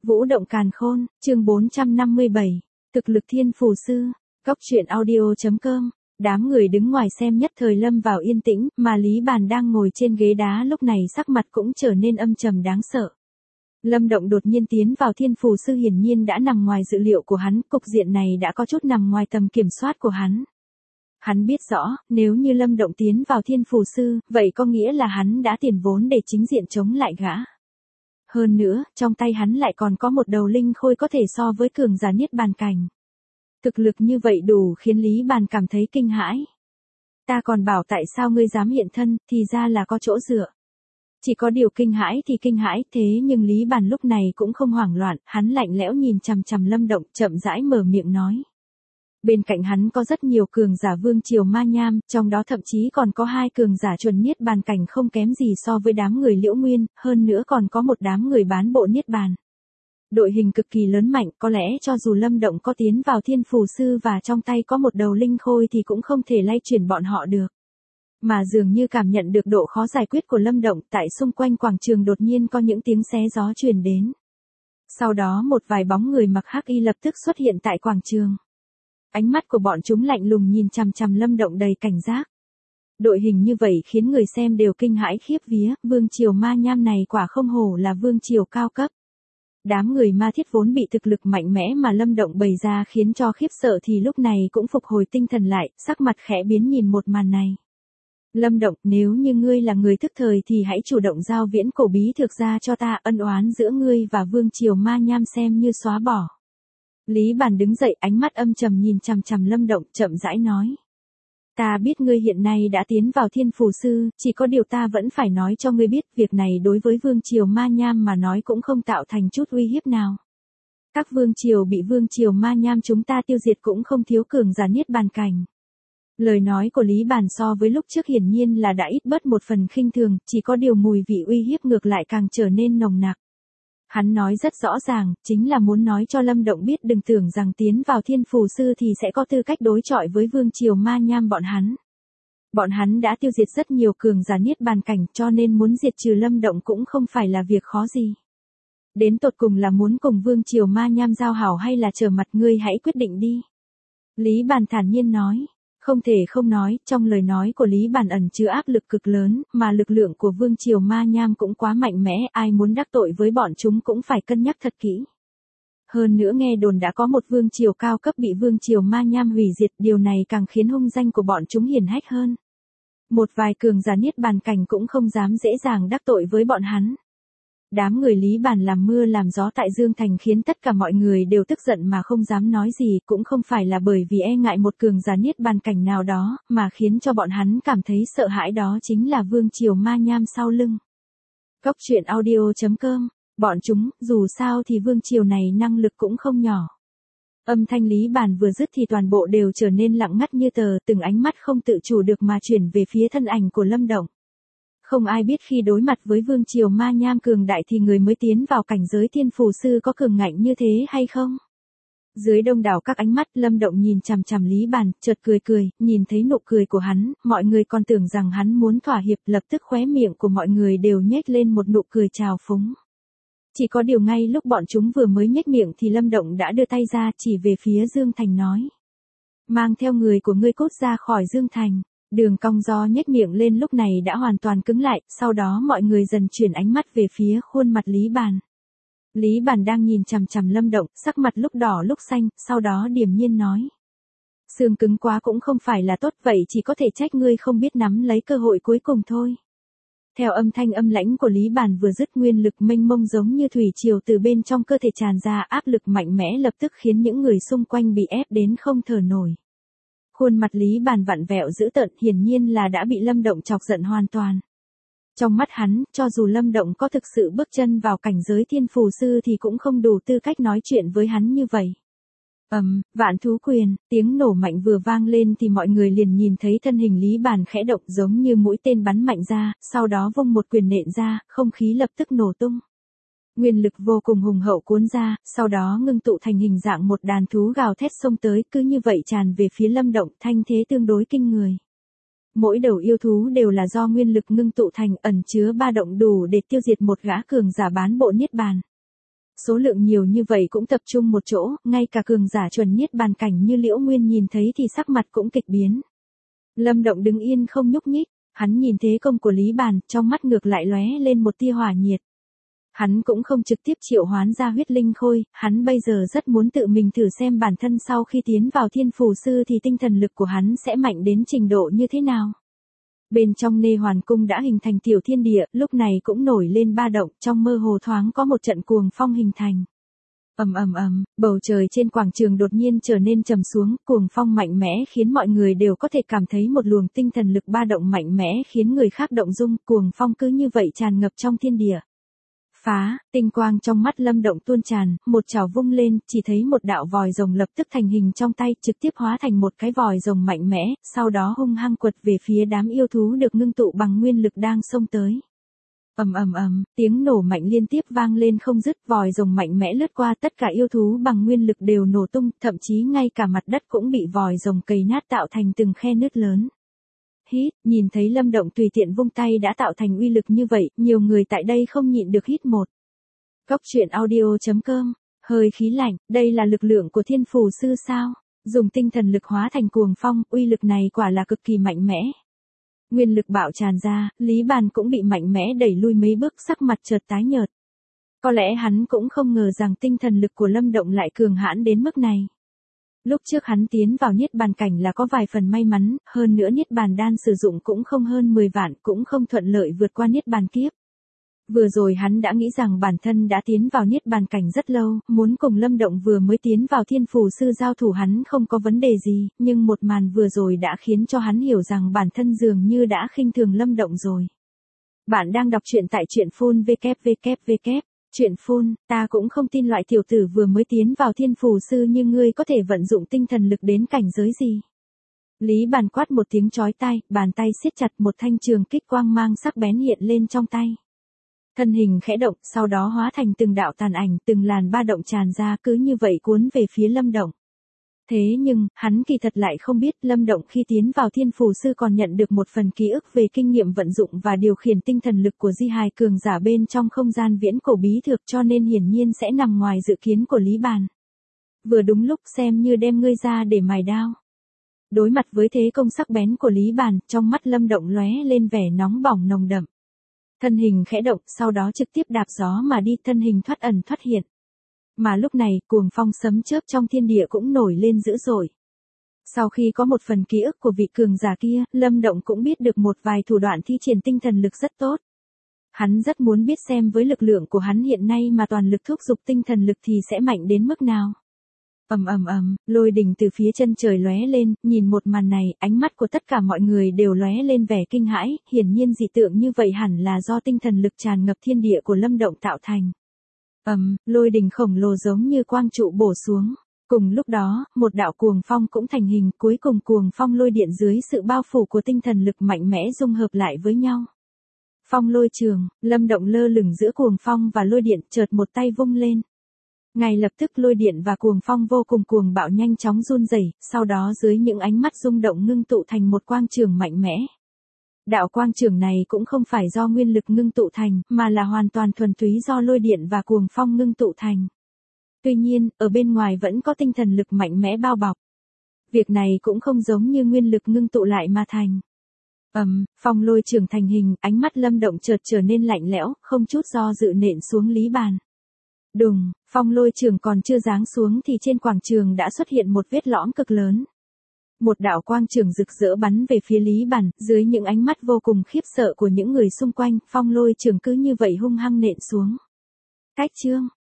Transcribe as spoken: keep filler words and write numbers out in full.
Vũ động càn khôn, chương bốn trăm năm mươi bảy, thực lực thiên phù sư, Cốc truyện audio.com. Đám người đứng ngoài xem nhất thời lâm vào yên tĩnh, mà Lý Bàn đang ngồi trên ghế đá lúc này sắc mặt cũng trở nên âm trầm đáng sợ. Lâm Động đột nhiên tiến vào thiên phù sư hiển nhiên đã nằm ngoài dự liệu của hắn, cục diện này đã có chút nằm ngoài tầm kiểm soát của hắn. Hắn biết rõ, nếu như Lâm Động tiến vào thiên phù sư, vậy có nghĩa là hắn đã tiền vốn để chính diện chống lại gã. Hơn nữa, trong tay hắn lại còn có một đầu linh khôi có thể so với cường giả niết bàn cảnh. Thực lực như vậy đủ khiến Lý Bàn cảm thấy kinh hãi. Ta còn bảo tại sao ngươi dám hiện thân, thì ra là có chỗ dựa. Chỉ có điều kinh hãi thì kinh hãi, thế nhưng Lý Bàn lúc này cũng không hoảng loạn, hắn lạnh lẽo nhìn chằm chằm Lâm Động, chậm rãi mở miệng nói. Bên cạnh hắn có rất nhiều cường giả vương triều ma nham, trong đó thậm chí còn có hai cường giả chuẩn niết bàn cảnh không kém gì so với đám người Liễu Nguyên, hơn nữa còn có một đám người bán bộ niết bàn. Đội hình cực kỳ lớn mạnh, có lẽ cho dù Lâm Động có tiến vào thiên phù sư và trong tay có một đầu linh khôi thì cũng không thể lay chuyển bọn họ được. Mà dường như cảm nhận được độ khó giải quyết của Lâm Động, tại xung quanh quảng trường đột nhiên có những tiếng xé gió truyền đến. Sau đó một vài bóng người mặc hắc y lập tức xuất hiện tại quảng trường. Ánh mắt của bọn chúng lạnh lùng nhìn chằm chằm Lâm Động đầy cảnh giác. Đội hình như vậy khiến người xem đều kinh hãi khiếp vía, vương triều ma nham này quả không hổ là vương triều cao cấp. Đám người ma thiết vốn bị thực lực mạnh mẽ mà Lâm Động bày ra khiến cho khiếp sợ thì lúc này cũng phục hồi tinh thần lại, sắc mặt khẽ biến nhìn một màn này. Lâm Động, nếu như ngươi là người thức thời thì hãy chủ động giao viễn cổ bí thực ra cho ta, ân oán giữa ngươi và vương triều ma nham xem như xóa bỏ. Lý Bàn đứng dậy, ánh mắt âm trầm nhìn chằm chằm Lâm Động, chậm rãi nói. Ta biết ngươi hiện nay đã tiến vào thiên phù sư, chỉ có điều ta vẫn phải nói cho ngươi biết, việc này đối với vương triều ma nham mà nói cũng không tạo thành chút uy hiếp nào. Các vương triều bị vương triều ma nham chúng ta tiêu diệt cũng không thiếu cường giả niết bàn cảnh. Lời nói của Lý Bàn so với lúc trước hiển nhiên là đã ít bớt một phần khinh thường, chỉ có điều mùi vị uy hiếp ngược lại càng trở nên nồng nặc. Hắn nói rất rõ ràng, chính là muốn nói cho Lâm Động biết đừng tưởng rằng tiến vào thiên phù sư thì sẽ có tư cách đối chọi với vương triều ma nham bọn hắn. Bọn hắn đã tiêu diệt rất nhiều cường giả niết bàn cảnh cho nên muốn diệt trừ Lâm Động cũng không phải là việc khó gì. Đến tột cùng là muốn cùng vương triều ma nham giao hảo hay là trở mặt, ngươi hãy quyết định đi. Lý Bàn thản nhiên nói. Không thể không nói, trong lời nói của Lý Bàn ẩn chứa áp lực cực lớn, mà lực lượng của vương triều ma nham cũng quá mạnh mẽ, ai muốn đắc tội với bọn chúng cũng phải cân nhắc thật kỹ. Hơn nữa nghe đồn đã có một vương triều cao cấp bị vương triều ma nham hủy diệt, điều này càng khiến hung danh của bọn chúng hiển hách hơn. Một vài cường giả niết bàn cảnh cũng không dám dễ dàng đắc tội với bọn hắn. Đám người Lý Bàn làm mưa làm gió tại Dương Thành khiến tất cả mọi người đều tức giận mà không dám nói gì, cũng không phải là bởi vì e ngại một cường giả niết bàn cảnh nào đó, mà khiến cho bọn hắn cảm thấy sợ hãi đó chính là vương triều ma nham sau lưng. Cốc truyện audio.com, bọn chúng, dù sao thì vương triều này năng lực cũng không nhỏ. Âm thanh Lý Bàn vừa dứt thì toàn bộ đều trở nên lặng ngắt như tờ, từng ánh mắt không tự chủ được mà chuyển về phía thân ảnh của Lâm Động. Không ai biết khi đối mặt với vương triều ma nham cường đại thì người mới tiến vào cảnh giới thiên phù sư có cường ngạnh như thế hay không? Dưới đông đảo các ánh mắt, Lâm Động nhìn chằm chằm Lý Bàn, chợt cười cười, nhìn thấy nụ cười của hắn, mọi người còn tưởng rằng hắn muốn thỏa hiệp, lập tức khóe miệng của mọi người đều nhếch lên một nụ cười trào phúng. Chỉ có điều ngay lúc bọn chúng vừa mới nhếch miệng thì Lâm Động đã đưa tay ra chỉ về phía Dương Thành nói. Mang theo người của ngươi cút ra khỏi Dương Thành. Đường cong do nhếch miệng lên lúc này đã hoàn toàn cứng lại, sau đó mọi người dần chuyển ánh mắt về phía khuôn mặt Lý Bàn. Lý Bàn đang nhìn chằm chằm Lâm Động, sắc mặt lúc đỏ lúc xanh, sau đó điềm nhiên nói. Xương cứng quá cũng không phải là tốt, vậy chỉ có thể trách ngươi không biết nắm lấy cơ hội cuối cùng thôi. Theo âm thanh âm lãnh của Lý Bàn vừa dứt, nguyên lực mênh mông giống như thủy triều từ bên trong cơ thể tràn ra, áp lực mạnh mẽ lập tức khiến những người xung quanh bị ép đến không thở nổi. Khuôn mặt Lý Bàn vặn vẹo dữ tợn, hiển nhiên là đã bị Lâm Động chọc giận hoàn toàn. Trong mắt hắn, cho dù Lâm Động có thực sự bước chân vào cảnh giới thiên phù sư thì cũng không đủ tư cách nói chuyện với hắn như vậy. Ầm, um, vạn thú quyền, tiếng nổ mạnh vừa vang lên thì mọi người liền nhìn thấy thân hình Lý Bàn khẽ động giống như mũi tên bắn mạnh ra, sau đó vung một quyền nện ra, không khí lập tức nổ tung. Nguyên lực vô cùng hùng hậu cuốn ra, sau đó ngưng tụ thành hình dạng một đàn thú gào thét xông tới, cứ như vậy tràn về phía Lâm Động, thanh thế tương đối kinh người. Mỗi đầu yêu thú đều là do nguyên lực ngưng tụ thành, ẩn chứa ba động đủ để tiêu diệt một gã cường giả bán bộ niết bàn. Số lượng nhiều như vậy cũng tập trung một chỗ, ngay cả cường giả chuẩn niết bàn cảnh như Liễu Nguyên nhìn thấy thì sắc mặt cũng kịch biến. Lâm Động đứng yên không nhúc nhích, hắn nhìn thế công của Lý Bàn, trong mắt ngược lại lóe lên một tia hỏa nhiệt. Hắn cũng không trực tiếp triệu hoán ra huyết linh khôi, hắn bây giờ rất muốn tự mình thử xem bản thân sau khi tiến vào thiên phù sư thì tinh thần lực của hắn sẽ mạnh đến trình độ như thế nào. Bên trong Nê Hoàn Cung đã hình thành tiểu thiên địa, lúc này cũng nổi lên ba động, trong mơ hồ thoáng có một trận cuồng phong hình thành. Ầm ầm ầm, bầu trời trên quảng trường đột nhiên trở nên trầm xuống, cuồng phong mạnh mẽ khiến mọi người đều có thể cảm thấy một luồng tinh thần lực ba động mạnh mẽ khiến người khác động dung, cuồng phong cứ như vậy tràn ngập trong thiên địa. Phá, tinh quang trong mắt Lâm Động tuôn tràn, một chảo vung lên, chỉ thấy một đạo vòi rồng lập tức thành hình trong tay, trực tiếp hóa thành một cái vòi rồng mạnh mẽ, sau đó hung hăng quật về phía đám yêu thú được ngưng tụ bằng nguyên lực đang xông tới. Ầm ầm ầm, tiếng nổ mạnh liên tiếp vang lên không dứt, vòi rồng mạnh mẽ lướt qua tất cả yêu thú bằng nguyên lực đều nổ tung, thậm chí ngay cả mặt đất cũng bị vòi rồng cày nát tạo thành từng khe nứt lớn. Hít, nhìn thấy Lâm Động tùy tiện vung tay đã tạo thành uy lực như vậy, nhiều người tại đây không nhịn được hít một. Góc truyện audio chấm com, hơi khí lạnh, đây là lực lượng của thiên phù sư sao? Dùng tinh thần lực hóa thành cuồng phong, uy lực này quả là cực kỳ mạnh mẽ. Nguyên lực bạo tràn ra, Lý Bàn cũng bị mạnh mẽ đẩy lui mấy bước, sắc mặt chợt tái nhợt. Có lẽ hắn cũng không ngờ rằng tinh thần lực của Lâm Động lại cường hãn đến mức này. Lúc trước hắn tiến vào niết bàn cảnh là có vài phần may mắn, hơn nữa niết bàn đan sử dụng cũng không hơn mười vạn, cũng không thuận lợi vượt qua niết bàn kiếp. Vừa rồi hắn đã nghĩ rằng bản thân đã tiến vào niết bàn cảnh rất lâu, muốn cùng Lâm Động vừa mới tiến vào thiên phù sư giao thủ hắn không có vấn đề gì, nhưng một màn vừa rồi đã khiến cho hắn hiểu rằng bản thân dường như đã khinh thường Lâm Động rồi. Bạn đang đọc truyện tại truyện phun vê kép vê kép vê kép. Chuyện phun, ta cũng không tin loại tiểu tử vừa mới tiến vào thiên phù sư như ngươi có thể vận dụng tinh thần lực đến cảnh giới gì. Lý Bàn quát một tiếng chói tai, bàn tay siết chặt một thanh trường kích quang mang sắc bén hiện lên trong tay. Thân hình khẽ động, sau đó hóa thành từng đạo tàn ảnh, từng làn ba động tràn ra cứ như vậy cuốn về phía Lâm Động. Thế nhưng, hắn kỳ thật lại không biết Lâm Động khi tiến vào thiên phù sư còn nhận được một phần ký ức về kinh nghiệm vận dụng và điều khiển tinh thần lực của di hài cường giả bên trong không gian viễn cổ bí thực cho nên hiển nhiên sẽ nằm ngoài dự kiến của Lý Bàn. Vừa đúng lúc xem như đem ngươi ra để mài đao. Đối mặt với thế công sắc bén của Lý Bàn, trong mắt Lâm Động lóe lên vẻ nóng bỏng nồng đậm. Thân hình khẽ động, sau đó trực tiếp đạp gió mà đi, thân hình thoát ẩn thoát hiện. Mà lúc này, cuồng phong sấm chớp trong thiên địa cũng nổi lên dữ dội. Sau khi có một phần ký ức của vị cường giả kia, Lâm Động cũng biết được một vài thủ đoạn thi triển tinh thần lực rất tốt. Hắn rất muốn biết xem với lực lượng của hắn hiện nay mà toàn lực thúc giục tinh thần lực thì sẽ mạnh đến mức nào. Ầm ầm ầm, lôi đình từ phía chân trời lóe lên, nhìn một màn này, ánh mắt của tất cả mọi người đều lóe lên vẻ kinh hãi, hiển nhiên dị tượng như vậy hẳn là do tinh thần lực tràn ngập thiên địa của Lâm Động tạo thành. Ầm, um, lôi đình khổng lồ giống như quang trụ bổ xuống. Cùng lúc đó, một đạo cuồng phong cũng thành hình, cuối cùng cuồng phong lôi điện dưới sự bao phủ của tinh thần lực mạnh mẽ dung hợp lại với nhau. Phong lôi trường, Lâm Động lơ lửng giữa cuồng phong và lôi điện, chợt một tay vung lên. Ngay lập tức lôi điện và cuồng phong vô cùng cuồng bạo nhanh chóng run rẩy, sau đó dưới những ánh mắt rung động ngưng tụ thành một quang trường mạnh mẽ. Đạo quang trường này cũng không phải do nguyên lực ngưng tụ thành, mà là hoàn toàn thuần túy do lôi điện và cuồng phong ngưng tụ thành. Tuy nhiên, ở bên ngoài vẫn có tinh thần lực mạnh mẽ bao bọc. Việc này cũng không giống như nguyên lực ngưng tụ lại mà thành. Ầm, um, phong lôi trường thành hình, ánh mắt Lâm Động chợt trở nên lạnh lẽo, không chút do dự nện xuống Lý Bàn. Đùng, phong lôi trường còn chưa giáng xuống thì trên quảng trường đã xuất hiện một vết lõm cực lớn. Một đạo quang trường rực rỡ bắn về phía Lý Bàn, dưới những ánh mắt vô cùng khiếp sợ của những người xung quanh, phong lôi trường cứ như vậy hung hăng nện xuống. Cách chương,